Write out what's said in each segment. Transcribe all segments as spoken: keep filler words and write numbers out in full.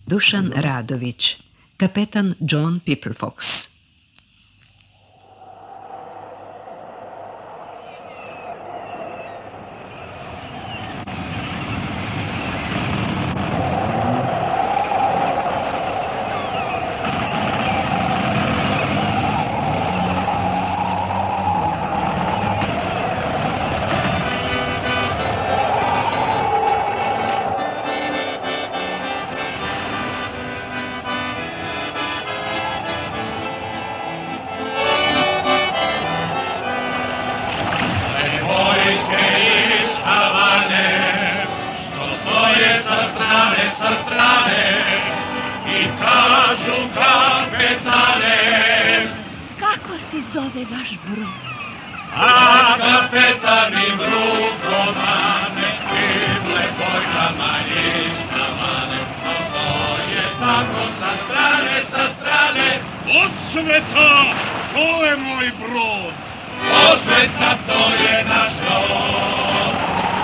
Dušan Radović, kapetan John Piperfox. Zove vaš brod. A kapetani brukomane, kible bojkama iskavane, stoje tako sa strane, sa strane. Osveta, to je moj brod. Osveta, to je naš rod.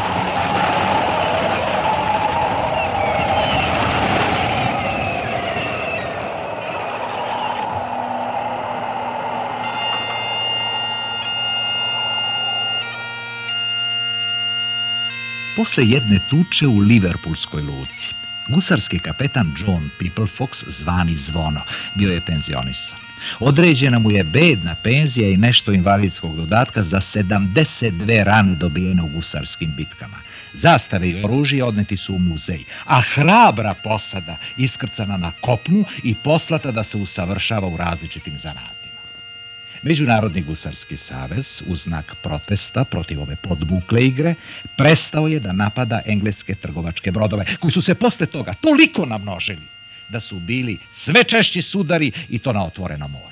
Posle jedne tuče u Liverpoolskoj luci, gusarski kapetan John Piperfox, zvani Zvono, bio je penzionisan. Određena mu je bedna penzija i nešto invalidskog dodatka za sedamdeset dve rane dobijene u gusarskim bitkama. Zastave i oružje odneti su u muzej, a hrabra posada iskrcana na kopnu i poslata da se usavršava u različitim zanatima. Međunarodni gusarski savez, u znak protesta protiv ove podmukle igre, prestao je da napada engleske trgovačke brodove, koji su se posle toga toliko namnožili da su bili sve češći sudari i to na otvorenom moru.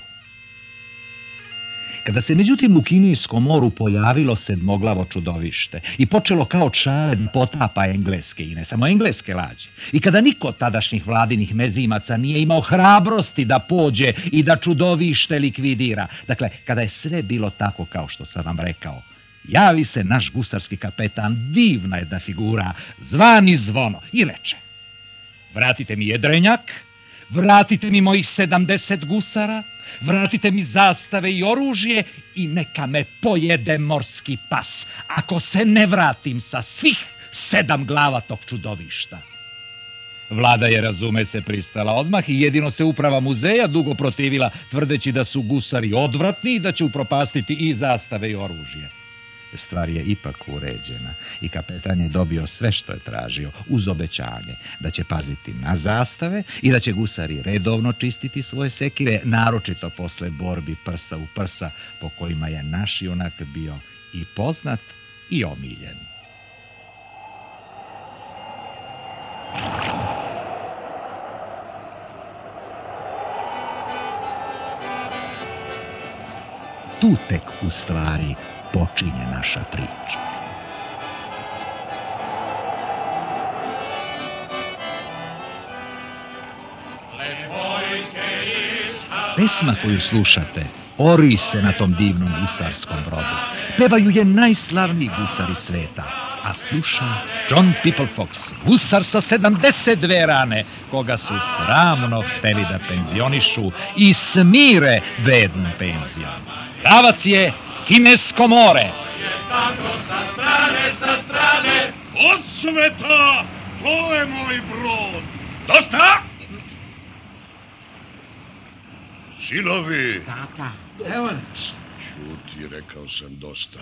Kada se međutim u Kinijskom moru pojavilo sedmoglavo čudovište i počelo kao čale da potapa engleske i ne samo engleske lađe, i kada niko od tadašnjih vladinih mezimaca nije imao hrabrosti da pođe i da čudovište likvidira, dakle, kada je sve bilo tako kao što sam vam rekao, javi se naš gusarski kapetan, divna jedna figura, zvani Zvono, i reče: vratite mi jedrenjak, vratite mi mojih sedamdeset gusara, vratite mi zastave i oružje i neka me pojede morski pas, ako se ne vratim sa svih sedam glava tog čudovišta. Vlada je, razume se, pristala odmah i jedino se uprava muzeja dugo protivila, tvrdeći da su gusari odvratni i da će upropastiti i zastave i oružje. Stvar je ipak uređena i kapetan je dobio sve što je tražio, uz obećanje da će paziti na zastave i da će gusari redovno čistiti svoje sekire, naročito posle borbi prsa u prsa, po kojima je naš junak bio i poznat i omiljen. Tu tek u stvari počinje naša priča. Pesma koju slušate ori se na tom divnom gusarskom brodu. Pevaju je najslavniji gusari sveta, a sluša John Piperfox, gusar sa sedamdeset dve rane, koga su sramno hteli da penzionišu i smire bednom penzijom. Pravac je Kinesko more. Tako sa strane, sa strane. Osveta, to je moj brod. Dosta? Sinovi. Tata, evo. Čuti, rekao sam dosta.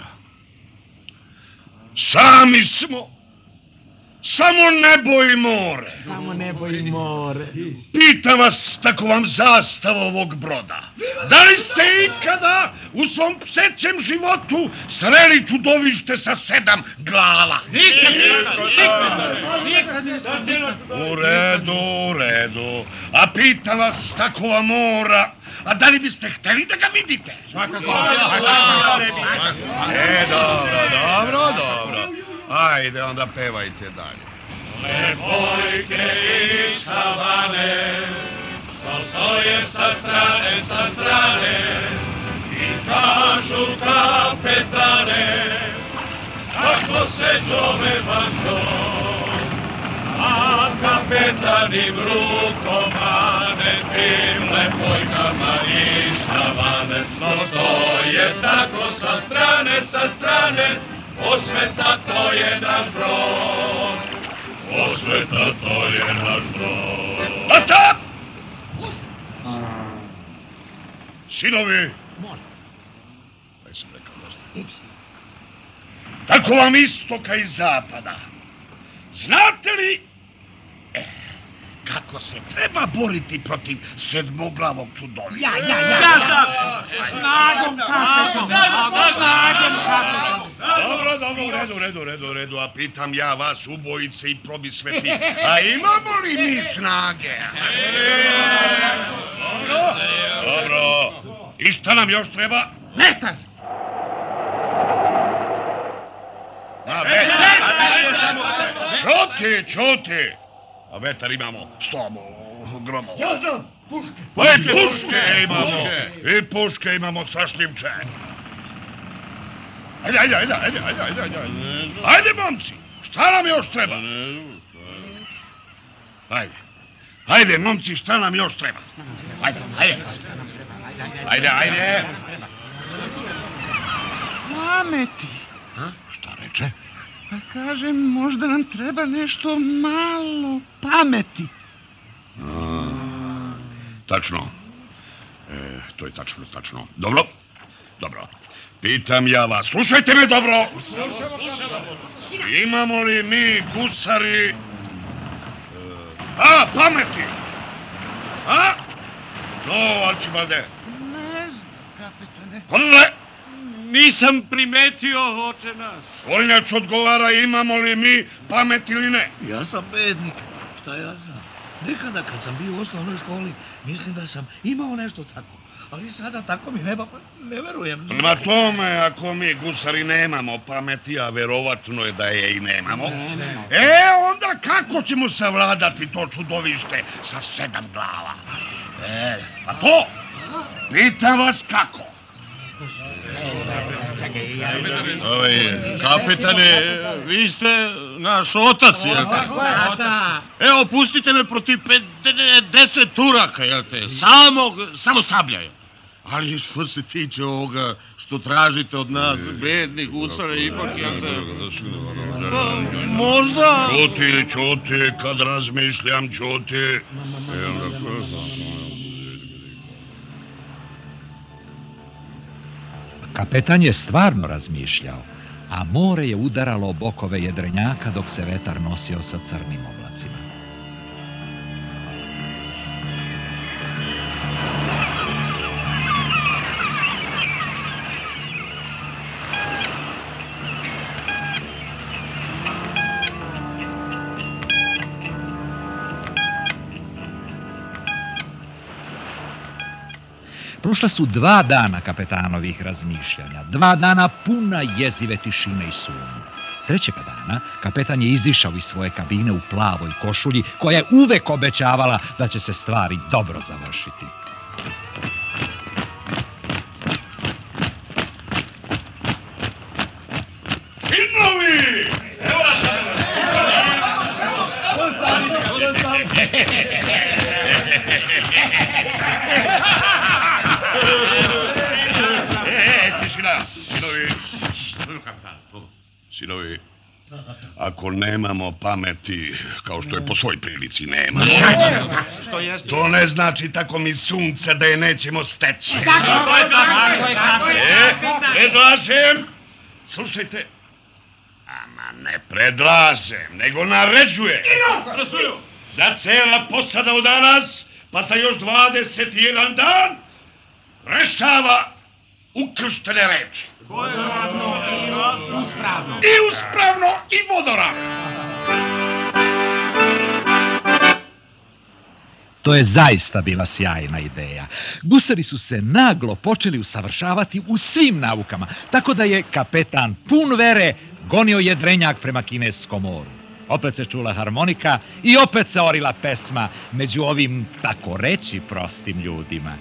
Sami smo. Samo nebo i more. Samo nebo i more. Pitam vas, tako vam zastava ovog broda. Da li ste ikada u svom psećem životu sreli čudovište sa sedam glava? Nikad, nikad, nikad. U redu, u redu. A pitam vas, takova mora, a da li biste hteli da ga vidite? Svakako. E, dobro, dobro, dobro. Ajde, onda pevajte dalje. Lebojke iz Havane, što stoje sa strane, sa strane, i kažu kapetane, kako se zove vaš brod, a kapetani bruk Osveta, to je naš brod. Osveta, to je naš brod. Dosta! Sinovi! Kaj sam rekao, dosta? Tako vam istoka i zapada. Znate li e, kako se treba boriti protiv sedmoglavog čudovišta? Ja, ja, ja. Snagom kapetom. Snagom kapetom. Dobro, dobro, u redu, u redu, u redu, u redu, a pitam ja vas ubojice i probisveti, a imamo li mi snage? Dobro, dobro. I šta nam još treba? Metar. A vetar? Čuti, čuti. A vetar imamo sto gromova. Ja znam, puške. Pa i puške imamo. I puške imamo strašljivče. Ajde, ajde, ajde, ajde, ajde, ajde, ajde. Ajde, momci, šta nam još treba? Ajde. Ajde, momci, šta nam još treba? Ajde, ajde. Ajde, ajde. Pameti. Šta reče? Pa kažem, možda nam treba nešto malo pameti. A, tačno. E, to je tačno, tačno. Dobro, dobro. Pitam ja vas, slušajte me dobro. Imamo li mi gusari... E, a, pameti? A? No, Arčibalde. Ne znam, kapetane. Konle! Nisam primetio, oče naš. Voljnjač odgovara imamo li mi pamet ili ne. Ja sam bednik, šta ja znam. Nekada kad sam bio u osnovnoj školi, mislim da sam imao nešto tako. Ali sada tako mi nema, pa ne verujem. Na tome, ako mi gusari nemamo pameti, a verovatno je da je i nemamo, e, onda kako ćemo savladati to čudovište sa sedam glava? E, pa to, pitam vas kako. Ovaj, kapetane, vi ste naš otac, jel te? Evo, pustite me protiv pedeset turaka, jel te? Samog, samo sabljaja. Ali što se tiče ovoga što tražite od nas, bednih gusara, ipak, jel te? Možda... Čuti, čuti, kad razmišljam, čuti. Kapetan je stvarno razmišljao, a more je udaralo o bokove jedrenjaka dok se vetar nosio sa crnim oblacima. Prošla su dva dana kapetanovih razmišljanja, dva dana puna jezive tišine i sumnje. Trećega dana kapetan je izišao iz svoje kabine u plavoj košulji koja je uvek obećavala da će se stvari dobro završiti. Sinovi! Evo vas! E, tišina, sinovi. Sinovi, ako nemamo pameti, kao što je po svoj prilici nemamo, Što jeste? to ne znači tako mi sunce da je nećemo steći. Tako je, tako je. E, predlažem, slušajte, ama ne predlažem, nego naređujem da cela posada u danas, pa za još dvadeset jedan dan, rešava ukrštene reči. Uspravno. I uspravno i vodoravno. To je zaista bila sjajna ideja. Gusari su se naglo počeli usavršavati u svim naukama, tako da je kapetan pun vere gonio jedrenjak prema Kineskom moru. Opet se čula harmonika i opet se orila pesma među ovim, tako reći, prostim ljudima.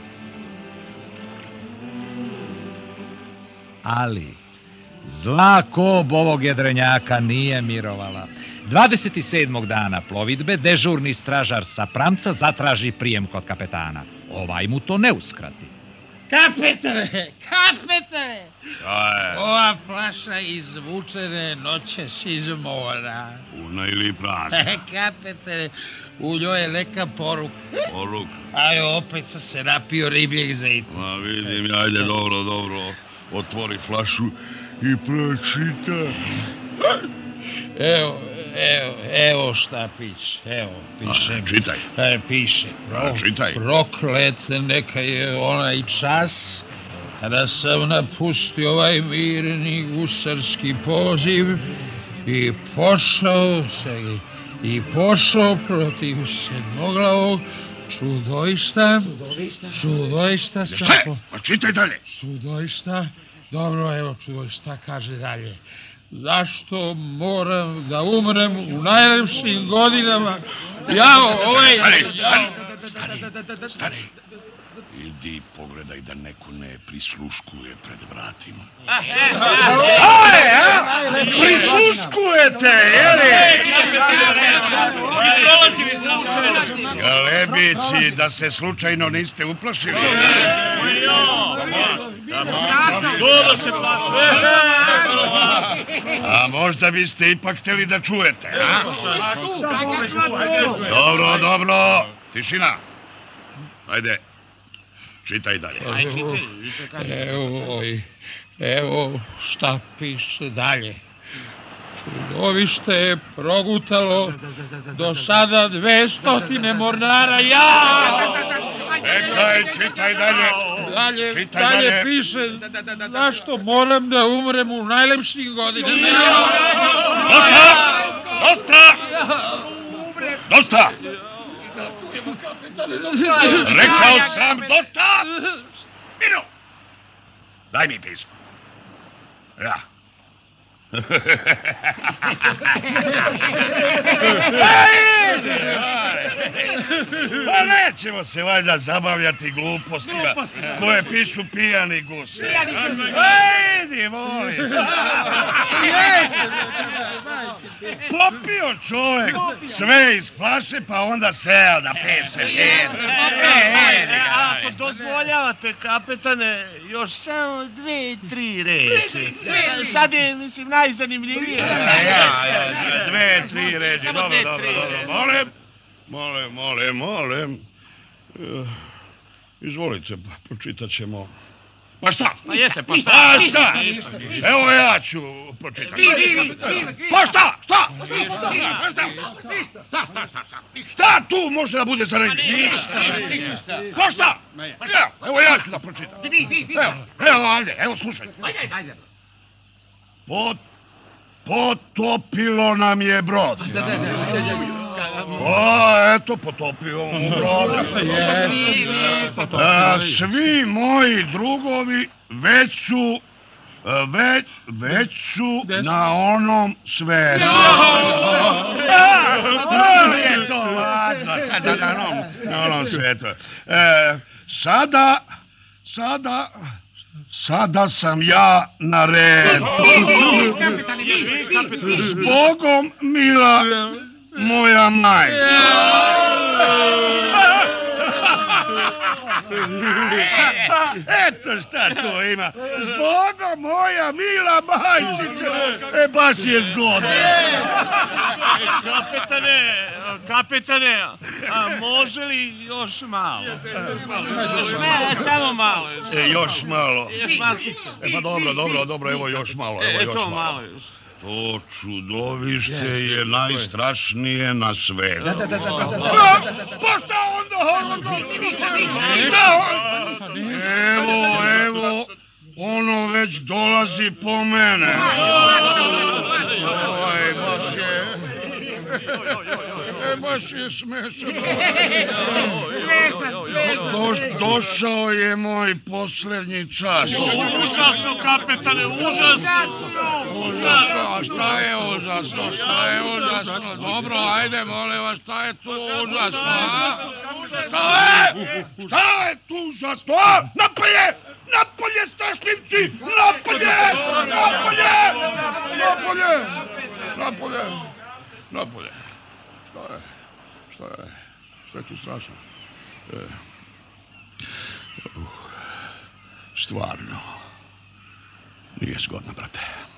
Ali zla kob ovog jedrenjaka nije mirovala. dvadeset sedmog dana plovidbe dežurni stražar sa pramca zatraži prijem kod kapetana. Ovaj mu to ne uskrati. Kapetane, kapetane! Šta je? Ova flaša izvučene noćas iz mora. Puna ili prazna? Kapetane, u njoj je neka poruka. Poruka. A jo, opet sam se napio ribljeg zejta. Ma vidim, ajde, dobro, dobro. Otvori flašu i pročita. Evo, evo, evo šta piše, evo, piše. A, čitaj. E, piše. A, čitaj. Proklet neka je onaj čas kada sam napustio ovaj mirni gusarski poziv i pošao se, i pošao protiv sedmoglavog čudoista, čudoista sam... Šta je? Pa čitaj dalje. Čudoista, dobro, evo čudoista kaže dalje. Zašto moram da umrem u najlepšim godinama? Jao, ovaj... Stani, stani, stani, stani. Idi pogledaj da neko ne prisluškuje pred vratima. Šta je, a? Prisluškujete, jeli? Galebići, da se slučajno niste uplašili. Što da se plaše? A možda biste ipak htjeli da čujete, a? Dobro, dobro. Tišina. Ajde. Čitaj dalje. Evo, evo šta piše dalje. Čudovište je progutalo do sada dve stotine mornara. Ja! Čekaj, čitaj dalje. Dalje, Čitaj dalje dalje. piše zašto moram da umrem u najlepšim godinama. Dosta! Dosta! Dosta! Rekao sam dosta! Mino! Daj mi pismo. Ja. Pa nećemo se valjda zabavljati glupostima koje pišu pijani gusi. Ajde, molim. Popio čovjek sve iz flaše pa onda seo da piše. Ako dozvoljavate, kapetane, još samo dve, tri reči. Sad je, mislim, najzanimljivije. Ja, ja, dve, tri reči, dobro, dobro, dobro, molim. Molim, molim, molim. Izvolite, pročitat ćemo. Pa šta? Pa jeste, pa šta? Pa šta? Evo ja ću pročitati. Pa šta? Šta? Šta tu može da bude za reći? Pa šta? Evo ja ću da pročitam. Evo, evo, ajde, evo slušaj. Pot, potopilo nam je brod. O, eto, potopio mu brod. Svi moji drugovi već su, već, već su na onom svetu. Je to važno, sada na onom, na onom svetu. E, sada, sada, sada sam ja na redu. Zbogom, mila moja majka. Eto šta to ima. Zbogom moja mila majčica. E, baš je zgodno. Kapetane, kapetane, a može li još malo? Ne, samo malo. E, još malo. Još malkice. E, pa dobro, dobro, dobro, evo još malo, evo E, još to malo. malo još. To čudovište je najstrašnije na svetu. Pa šta onda? Evo, evo, ono već dolazi po mene. Oj, baš je... E, baš je smešan. Doš, došao je moj posljednji čas. Užasno, kapetane, užasno. Užasno, a šta je užasno, šta je užasno? Dobro, ajde, molim vas, šta je tu užasno, a? Šta je? Šta je tu užasno, a? Napolje! Napolje, strašljivci! Napolje! Napolje! Napolje! Napolje! Napolje! Šta je? Šta je? Šta je tu strašno? E... Uh. Stvarno. Nije zgodno, brate.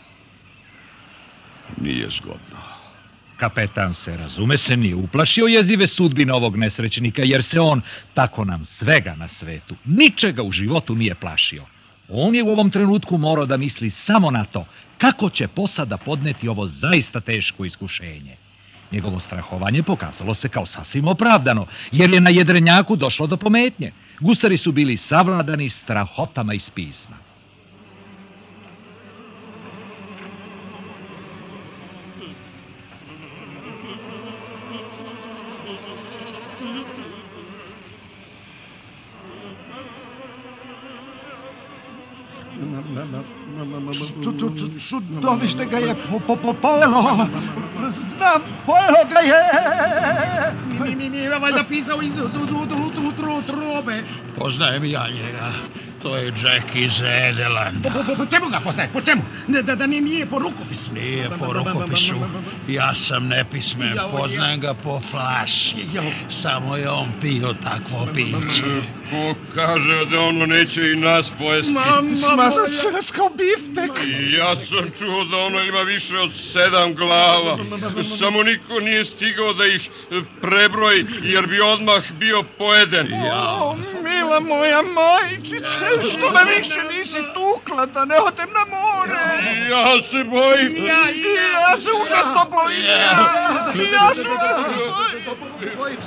Nije zgodno. Kapetan se, razume se, nije uplašio jezive sudbine ovog nesrećnika, jer se on, tako nam svega na svetu, ničega u životu nije plašio. On je u ovom trenutku morao da misli samo na to kako će posada podneti ovo zaista teško iskušenje. Njegovo strahovanje pokazalo se kao sasvim opravdano, jer je na jedrenjaku došlo do pometnje. Gusari su bili savladani strahotama iz pisma. Čudovište ga je pojelo. Znam, pojelo ga je. Nije valjda pisao iz trobe. Poznajem ja njega. To je Jack iz Edelanda. Po čemu ga poznaje? Po čemu? Da nije po rukopisu. Nije po rukopisu. Ja sam nepismen. Poznajem ga po flaši. Samo je on pio takvo piće. Ko kaže da ono neće i nas pojesti? Smazat će nas kao biftek. Ja sam čuo da ono ima više od sedam glava. Samo niko nije stigao da ih prebroji, jer bi odmah bio pojeden. O, mila moja majčice, što me više nisi tukla da ne odem na more? Ja se bojim. Ja, ja se užasno bojim. Ja se užasno bojim.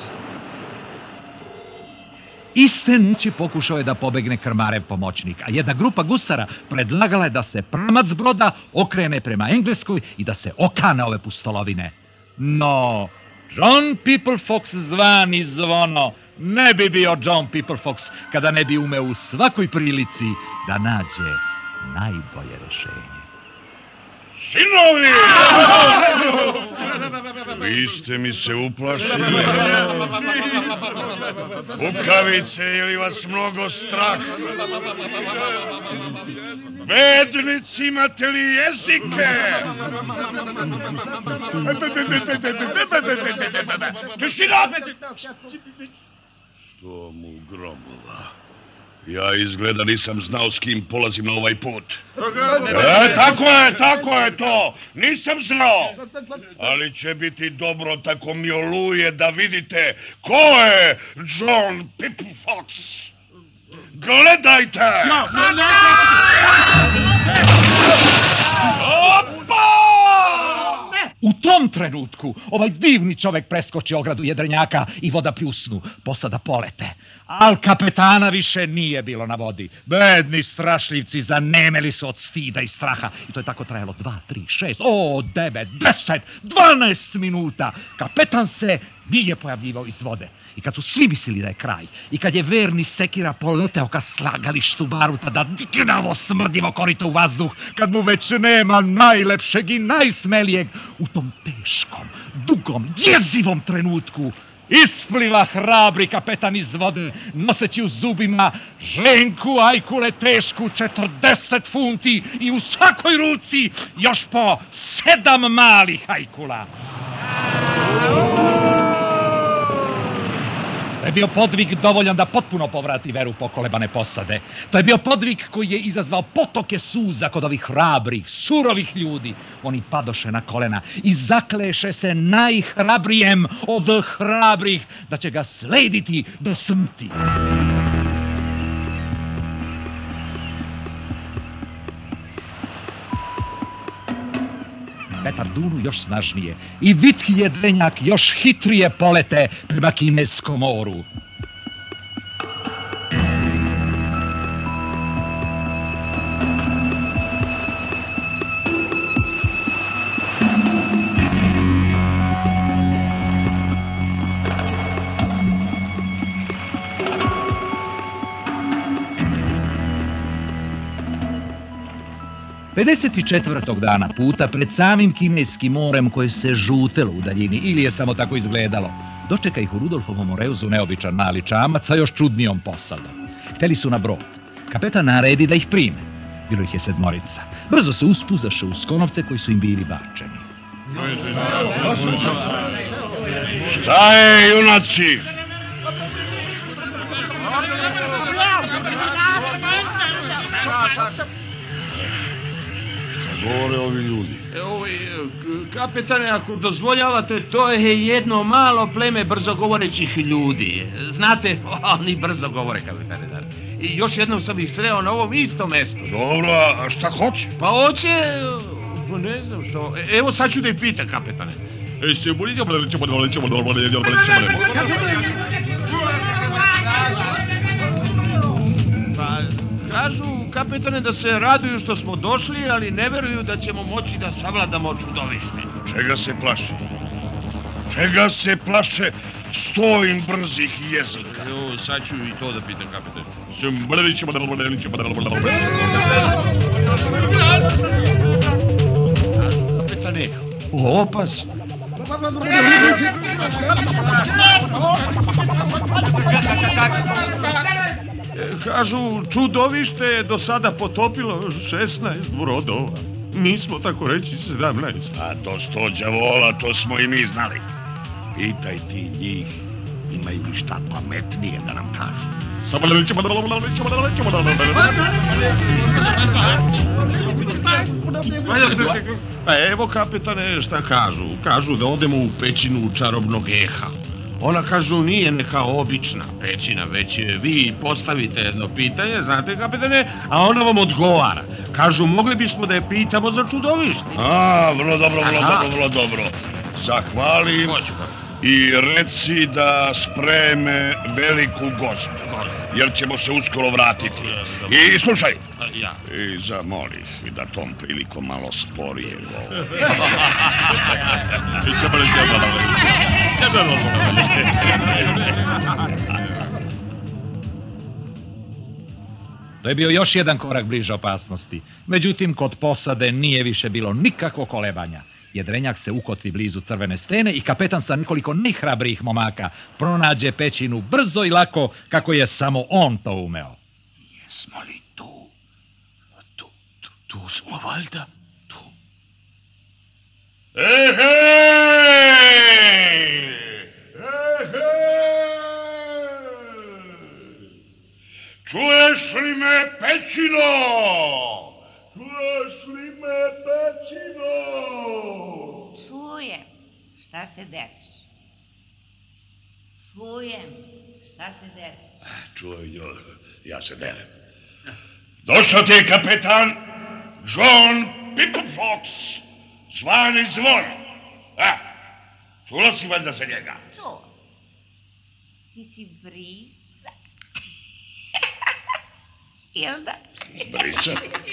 Iste noći pokušao je da pobegne krmarev pomoćnik, a jedna grupa gusara predlagala je da se pramac broda okrene prema Engleskoj i da se okane ove pustolovine. No, John Peoplefox zvani Zvono ne bi bio John Peoplefox kada ne bi umeo u svakoj prilici da nađe najbolje rešenje. Sinovi! Vi ste mi se uplašili. Kukavice, je li vas mnogo strah? Bednici, imate li jezike? Tišina! Sto mu gromova. Ja izgleda nisam znao s kim polazim na ovaj put. E, tako je, tako je to. Nisam znao. Ali će biti dobro tako mi oluje da vidite ko je John Peoplefox. Gledajte! U tom trenutku ovaj divni čovek preskoči ogradu jedrenjaka i voda pljusnu, posada polete. Al kapetana više nije bilo na vodi. Bedni strašljivci zanemeli su od stida i straha. I to je tako trajalo dva, tri, šest, o, devet, deset, dvanaest minuta. Kapetan se nije pojavljivao iz vode. I kad su svi mislili da je kraj, i kad je verni sekira poleteo ka slagalištu baruta da gnavo smrdljivo korito u vazduh, kad mu već nema najlepšeg i najsmelijeg, u tom teškom, dugom, jezivom trenutku ispliva hrabri kapetan iz vode, noseći u zubima ženku ajkule tešku četrdeset funti i u svakoj ruci još po sedam malih ajkula. To je bio podvig dovoljan da potpuno povrati veru pokolebane posade. To je bio podvig koji je izazvao potoke suza kod ovih hrabrih, surovih ljudi. Oni padoše na kolena i zakleše se najhrabrijem od hrabrih da će ga slediti do smrti. Vetar dunu još snažnije i vitki jedrenjak još hitrije polete prema Kineskom moru. pedeset četvrtog dana puta pred samim Kineskim morem koje se žutelo u daljini, ili je samo tako izgledalo, dočeka ih u Rudolfovom Moreuzu neobičan mali čamac sa još čudnijom posadom. Hteli su na brod. Kapetan naredi da ih prime. Bilo ih je sedmorica. Brzo se uspuzaše u skonovce koji su im bili bačeni. Šta je, junaci? Šta govore ovi ljudi? Evo, kapetane, ako dozvoljavate, to je jedno malo pleme brzogovorećih ljudi. Znate, oni brzo govore, kapetane. I još jednom sam ih sreo na ovom istom mestu. Dobro, a šta hoće? Pa hoće, ne znam što. Evo sad ću da ih pitam, kapetane. E, se bolite, ćemo da ćemo da Pa, kažu, kapetane, da se raduju što smo došli, ali ne veruju da ćemo moći da savladamo čudovište. Čega se plaše? Čega se plaše sto im brzih jezika? Evo, sad ću i to da pitam, kapetane. Sem bolite, ćemo da Kažu, kapetane, opas. Kažu, čudovište je do sada potopilo šesnaest brodova. Mi smo, tako reći, sedamnaest. A to sto đavola, to smo i mi znali. Pitaj ti njih, imaju li šta pametnije da nam kažu. Pa evo, kapetane, šta kažu? Kažu da odemo u pećinu čarobnog eha. Ona, kažu, nije neka obična pećina, već vi postavite jedno pitanje, znate, kapetane, a ona vam odgovara. Kažu, mogli bismo da je pitamo za čudovište. A, vrlo dobro, vrlo dobro, vrlo dobro. Zahvalim i reci da spreme veliku gospu, jer ćemo se uskoro vratiti. I slušaj, i zamoli ih da tom prilikom malo sporije govori. To je bio još jedan korak bliže opasnosti. Međutim, kod posade nije više bilo nikakvo kolebanja. Jedrenjak se ukotvi blizu crvene stene i kapetan sa nekoliko najhrabrijih momaka pronađe pećinu brzo i lako kako je samo on to umeo. Jesmo li tu? Tu, tu, tu smo valjda. Tu. Ehej! Ehej! Čuješ li me, pećino? Čuješ li me, pećino? Čujem. Šta se desi? Čujem. Šta se desi? Čuj, ja se derem. Došao ti je kapetan John Picklefox, zvani Zvon. A, čula si valjda za njega? Čuo. Ti si brica. Jel da? Brica?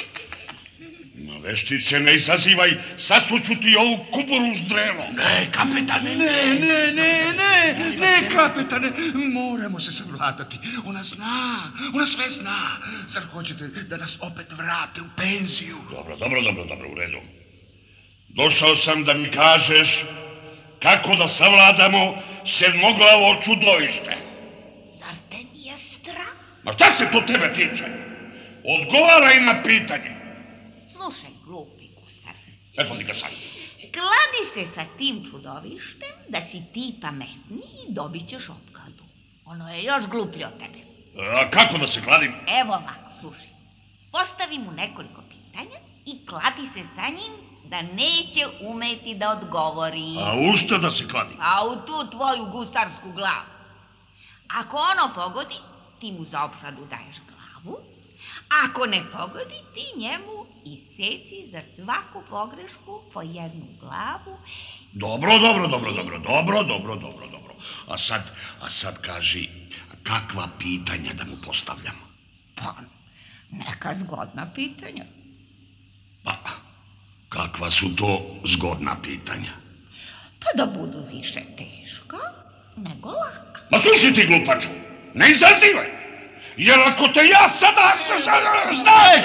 Na veštice ne izazivaj, sasuću ti ovu kuburu ždrelo. Ne, kapetane, ne, ne, ne, ne, ne, kapetane, moramo se savladati. Ona zna, ona sve zna. Zar hoćete da nas opet vrate u penziju? Dobro, dobro, dobro, dobro, u redu. Došao sam da mi kažeš kako da savladamo sedmoglavo čudovište. Zar te nije strah? Ma šta se to tebe tiče? Odgovaraj na pitanje. Slušaj, glupi Gustav. Evo ti ga sad. Kladi se sa tim čudovištem da si ti pametniji i dobit ćeš opkladu. Ono je još gluplje od tebe. A kako da se kladim? Evo ovako, slušaj. Postavi mu nekoliko pitanja i kladi se sa njim da neće umeti da odgovori. A u šta da se kladim? A u tu tvoju gustarsku glavu. Ako ono pogodi, ti mu za opkladu daješ glavu. Ako ne pogodi, ti njemu iseci za svaku pogrešku po jednu glavu. Dobro, dobro, dobro, dobro, dobro, dobro, dobro, dobro. A sad, a sad kaži, kakva pitanja da mu postavljamo? Pa, neka zgodna pitanja. Pa, kakva su to zgodna pitanja? Pa da budu više teška nego laka. Ma slušaj ti, glupaču, ne izazivaj! Jer ako te ja sada... Znaš!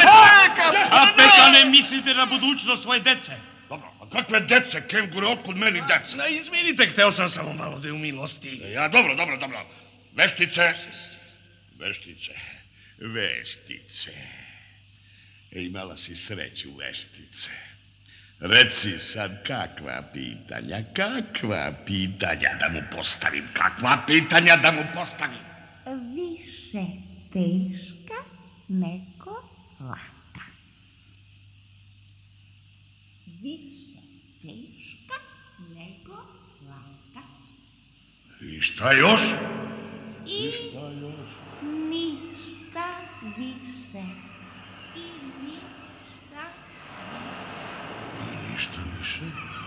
Kapetane, mislite na budućnost svoje dece. Dobro, a kakve dece, kengure, otkud meni deca? Na, izvinite, hteo sam samo malo da je u milosti. Ja, dobro, dobro, dobro. Veštice, veštice, veštice. Imala si sreću, veštice. Reci sad kakva pitanja, kakva pitanja da mu postavim, kakva pitanja da mu postavim. Više teška nego više teška nego laka. I šta još? I ništa više. I ništa. Ništa više.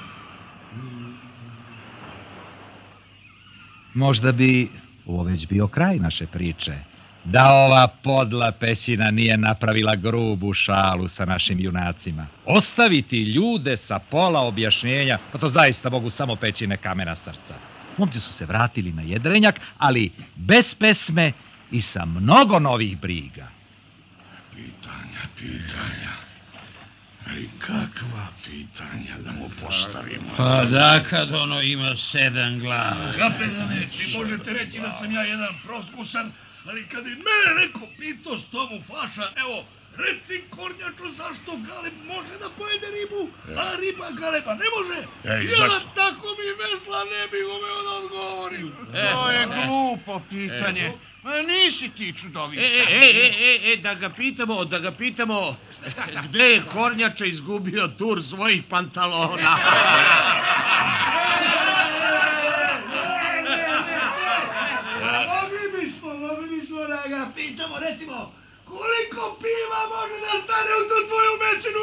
Možda bi ovo već bio kraj naše priče, da ova podla pećina nije napravila grubu šalu sa našim junacima. Ostaviti ljude sa pola objašnjenja, pa to zaista mogu samo pećine kamena srca. Momci su se vratili na jedrenjak, ali bez pesme i sa mnogo novih briga. Pitanja, pitanja. I kakva pitanja da mu postavimo? Pa da, kad ono ima sedam glava. Kapetane, vi možete reći da sam ja jedan proskusan, ali kad i mene neko pitao s tomu flaša, evo, reci Kornjačo zašto galeb može da pojede ribu, a riba galeba ne može? Ej, ja zašto? tako mi vesla ne bih umeo da odgovorim. To je glupo pitanje. Ma nisi ti E, čudovišta. e, e, e, e, da ga pitamo, da ga pitamo, gde je Kornjača izgubio tur svojih pantalona? Mogli bismo, mogli bismo da ga pitamo, recimo, koliko piva može da stane u tu tvoju mečinu?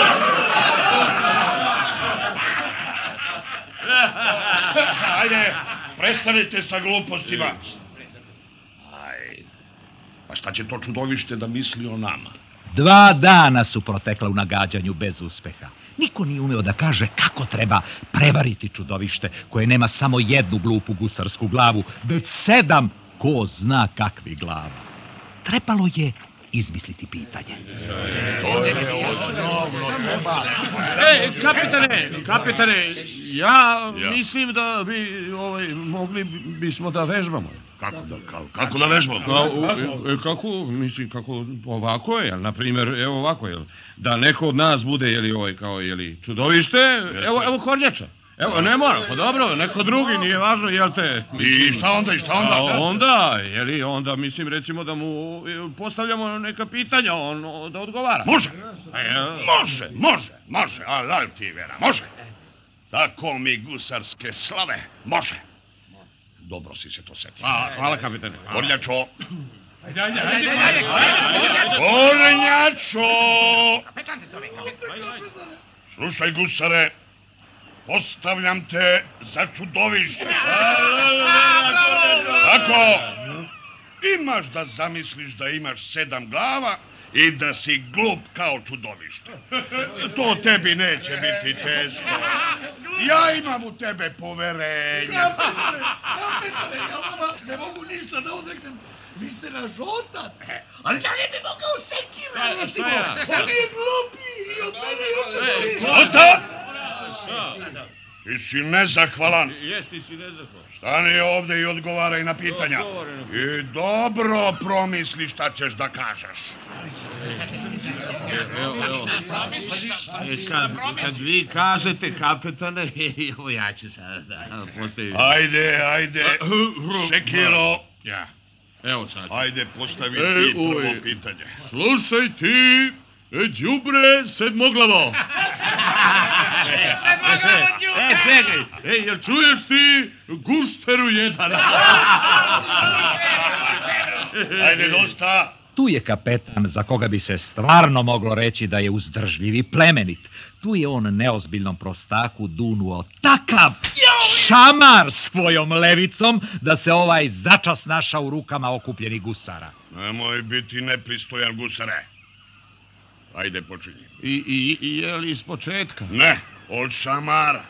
Ajde, prestanite sa glupostima. Ajde. Pa šta će to čudovište da misli o nama? Dva dana su protekla u nagađanju bez uspeha. Niko nije umeo da kaže kako treba prevariti čudovište koje nema samo jednu glupu gusarsku glavu, već sedam ko zna kakvih glava. Trebalo je izmisliti pitanje. To je osnovno, treba. E, kapitane, kapitane, ja Ja. mislim da bi, ovaj, mogli bismo da vežbamo. Kako da, kako, kako da vežbamo? Kao, e, kako, mislim, kako ovako je, na primjer, evo ovako, jel, da neko od nas bude, jeli, ovaj, kao, jeli, čudovište, evo, evo Kornjača. Evo, ne mora, pa dobro, neko drugi, nije važno, jel te... I šta onda, i šta onda? A onda, jeli, onda, mislim, recimo da mu e, postavljamo neka pitanja, on o, da odgovara. Može, E, može, može, može, ali ti vera, može. Tako mi gusarske slave, može. Dobro si se to setio. Hvala, hvala kapitane. hvala. Kornjačo. Kornjačo! Slušaj, gusare, postavljam te za čudovište. Tako, imaš da zamisliš da imaš sedam glava i da si glup kao čudovište. To tebi neće biti teško. Ja imam u tebe poverenje. Kapetane, ja vama ne mogu ništa da odreknem. Vi ste naš otac. Ali ja ne bi mogao sekira, recimo. On je glupi i od mene i od čudovišta. Dosta! Ti si nezahvalan. Jes, ti si nezahvalan. Stani ovde i odgovaraj na pitanja. Odgovaraj na I dobro promisli šta ćeš da kažeš. Evo, evo. E sad, kad vi kažete, kapetane, evo ja ću sad da postavim. Ajde, ajde, Sekiro. Ja. Evo sad. Ajde, postavi E, ti prvo uj. pitanje. Slušaj ti, e, đubre sedmoglavo. E, čekaj, e, jel čuješ ti gušteru jedan? Ajde, dosta. Tu je kapetan za koga bi se stvarno moglo reći da je uzdržljiv i plemenit. Tu je on neozbiljnom prostaku dunuo takav šamar svojom levicom da se ovaj začas našao u rukama okupljenih gusara. Nemoj biti nepristojan, gusare. Ajde, počinji. I, i, i je li iz početka? Ne, od šamara.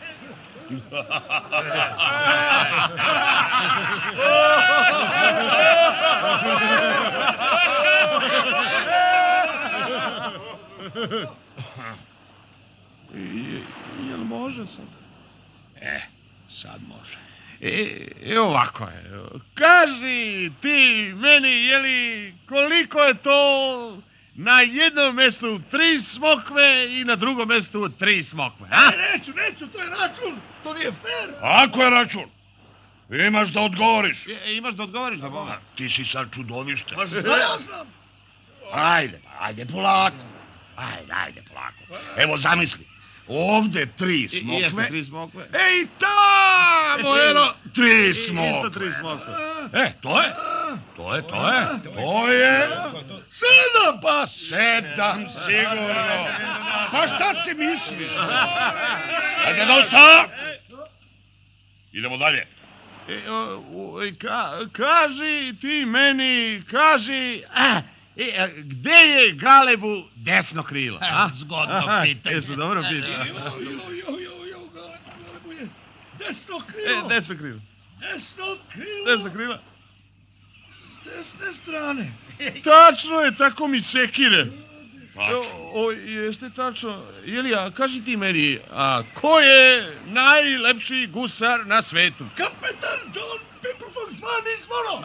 I, jel može sad? E, sad može. E, e ovako je. Kaži ti meni, jeli, koliko je to na jednom mjestu tri smokve i na drugom mjestu tri smokve, a? Neću, neću, to je račun. To nije fair. Ako je račun, imaš da odgovoriš. E, imaš da odgovoriš da Boga? Ti si sad čudovište. Pa šta ja znam? Ajde, ajde polako. Ajde, ajde polako. Evo zamisli, ovde tri I- smokve. Jeste tri smokve. Ej, tamo, eno, tri I- smokve. Isto tri smokve. E, to je, to je, to je, to je, sedam, pa sedam, sigurno. Pa šta si misliš? Ajde, dosta! Idemo dalje. E, o, o, ka, kaži ti meni, kaži, a, e, a, gde je Galebu desno krilo? A? Zgodno Aha, pitanje. Jesu, dobro pitanje. Jo, jo, jo, jo, jo, Galebu je desno E, krilo. desno krilo. Desno krilo. Desno krilo. S desne strane. Tačno je, tako mi sekire. Tačno. O, o, jeste tačno. Jelija, kaži ti meni, a ko je najlepši gusar na svetu? Kapetan John Pipelfox zvani Zvolo.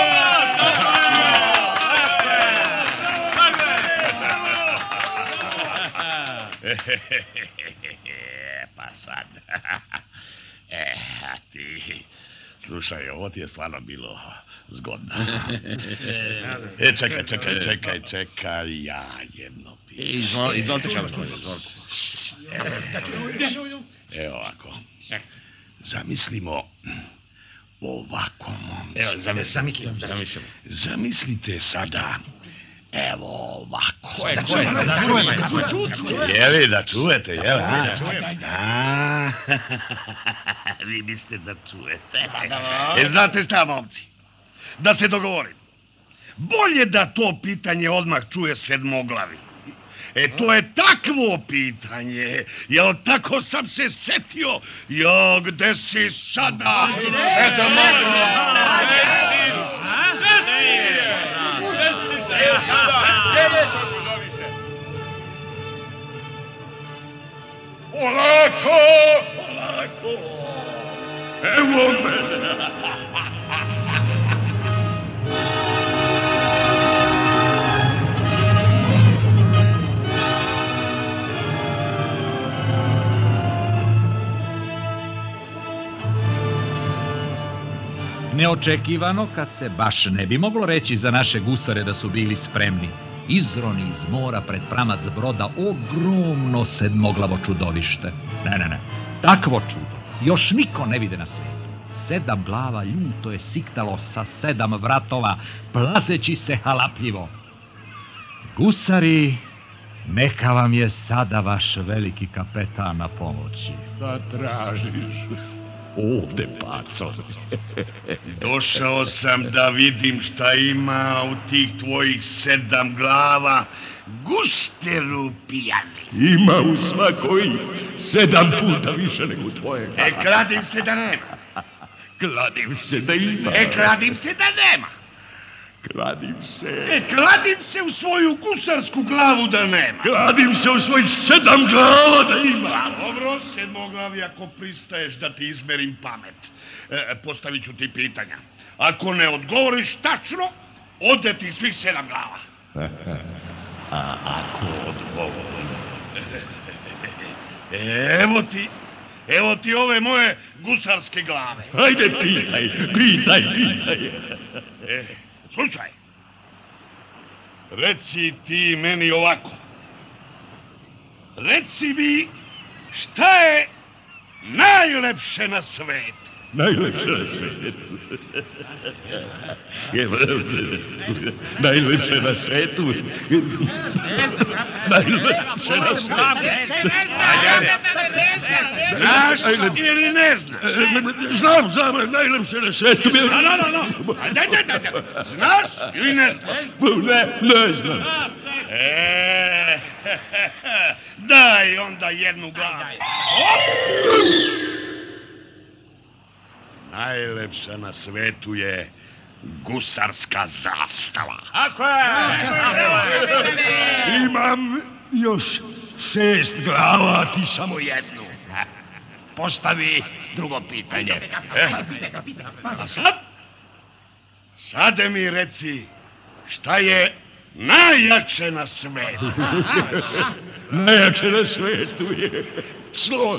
Pa sad. E, a ti... Slušaj, ovo ti je stvarno bilo zgodno. E, čekaj, čekaj, čekaj, čekaj, ja jedno pitanje. Izvol, izvolite, Galebu, Evo ovako. Zamislimo ovako, momci. Evo, zamislimo, zamislimo. Zamislite sada, evo ovako. Ko je, ko je, da čujemo, da Jeli, da čujete, jel? A? A, vi mislite da čujete. E, znate šta, momci? Da se dogovorim. Bolje da to pitanje odmah čuje sedmoglavi. E, to je takvo pitanje. Jel tako sam se setio? Jo, gde si sada? Polako! Polako! Evo mene! Neočekivano, kad se baš ne bi moglo reći za naše gusare da su bili spremni, izroni iz mora pred pramac broda ogromno sedmoglavo čudovište. Ne, ne, ne, takvo čudo još niko ne vide na svijetu. Sedam glava ljuto je siktalo sa sedam vratova, plazeći se halapljivo. Gusari, neka vam je sada vaš veliki kapetan na pomoći. Šta tražiš? Ovde, paco. Došao sam da vidim šta ima u tih tvojih sedam glava. Gusteru pijani. Ima u svakoj sedam puta više nego tvoje. E, kladim se da nema. Kladim se da ima. E, kladim se da nema. Kladim se. E, kladim se u svoju gusarsku glavu da nema. Kladim se u svojih sedam glava da ima. A, dobro, sedmoglavi, ako pristaješ da ti izmerim pamet, e, postavit ću ti pitanja. Ako ne odgovoriš tačno, ode ti svih sedam glava. A ako odgovorim? Evo ti, evo ti ove moje gusarske glave. Ajde, pitaj, pitaj, pitaj. E, slušaj, reci ti meni ovako. Reci mi šta je najlepše na svetu. Najlepše na svetu. Najlepše na svetu. Najlepše na svetu. Znaš ili ne znaš? Znam, znam, najlepše na svetu. No, no, no, no. Ajde, ajde, ajde. Znaš ili ne znaš? Ne, ne znam. E, daj onda jednu glavu. Najlepša na svetu je gusarska zastava. Ako je! Imam još šest glava, ti samo jednu. Postavi drugo pitanje. E, a sad? Sade mi reci šta je najjače na svetu. Najjače na svetu je slon.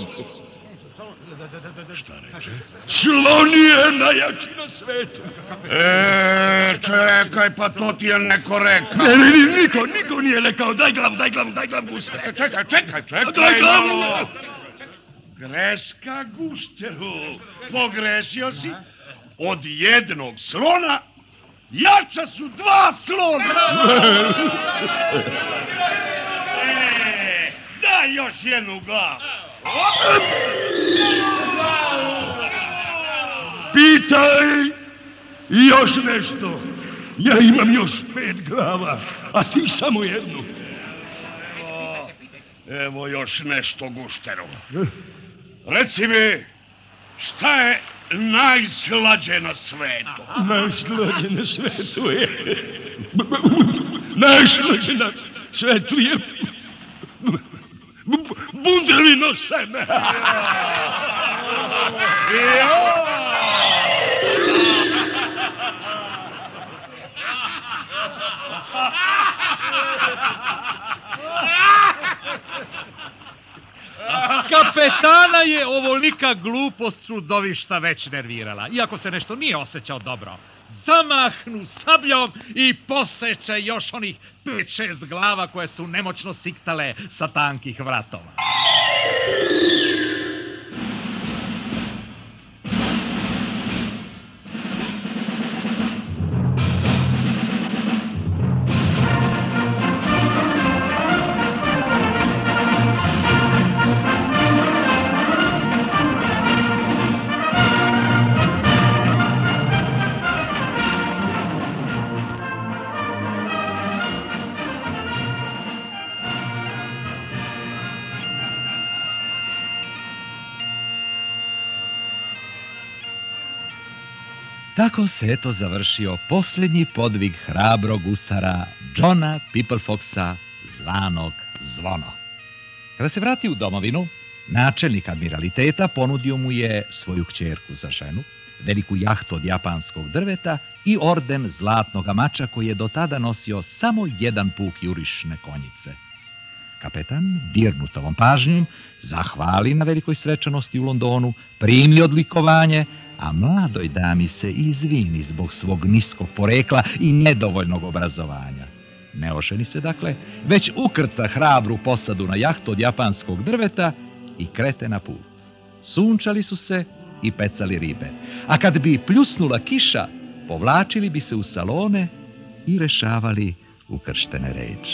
Šta reče? Slon je najjači na svetu. E, Čoveče, rekaj, pa to ti je neko rekao. Ne, ne, ne, niko, niko nije rekao. Daj glavu, daj glavu, daj glavu, gustare. Čekaj, čekaj, čekaj. Daj glavu. Greška, Gusteru. Pogrešio si. Od jednog slona jača su dva slona. E, daj još jednu glavu. Pitaj još nešto. Ja imam još pet glava, a ti samo jednu. Evo, evo još nešto, Gušteru. Reci mi, šta je najslađe na svetu? Najslađe na svetu je... Najslađe na svetu je... Bundelino seme. Kapetana je ovolika glupost čudovišta već nervirala, iako se nešto nije osjećao dobro. Zamahnu sabljom i poseče još onih pet šest glava koje su nemoćno siktale sa tankih vratova. Tako se eto završio posljednji podvig hrabrog gusara Johna Pipplefoxa, zvanog Zvono. Kada se vrati u domovinu, načelnik admiraliteta ponudio mu je svoju kćerku za ženu, veliku jahtu od japanskog drveta i orden zlatnog mača koji je do tada nosio samo jedan puk jurišne konjice. Kapetan, dirnut ovom pažnjom, zahvali na velikoj svečanosti u Londonu, primi odlikovanje, a mladoj dami se izvini zbog svog niskog porekla i nedovoljnog obrazovanja. Ne oženi se, dakle, već ukrca hrabru posadu na jahtu od japanskog drveta i krete na put. Sunčali su se i pecali ribe, a kad bi pljusnula kiša, povlačili bi se u salone i rešavali ukrštene reči.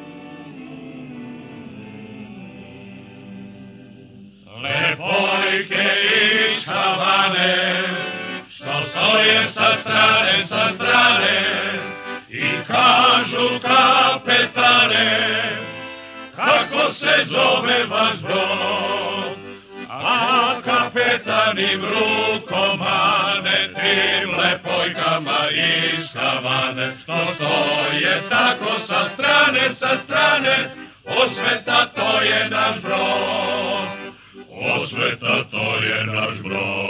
Lepojke iz Havane, što stoje sa strane, sa strane, i kažu kapetane, kako se zove vaš brod. A kapetan im rukom mane, tim lepojkama iz Havane, što stoje tako sa strane, sa strane, osveta to je naš brod. Osveta to je naš brod.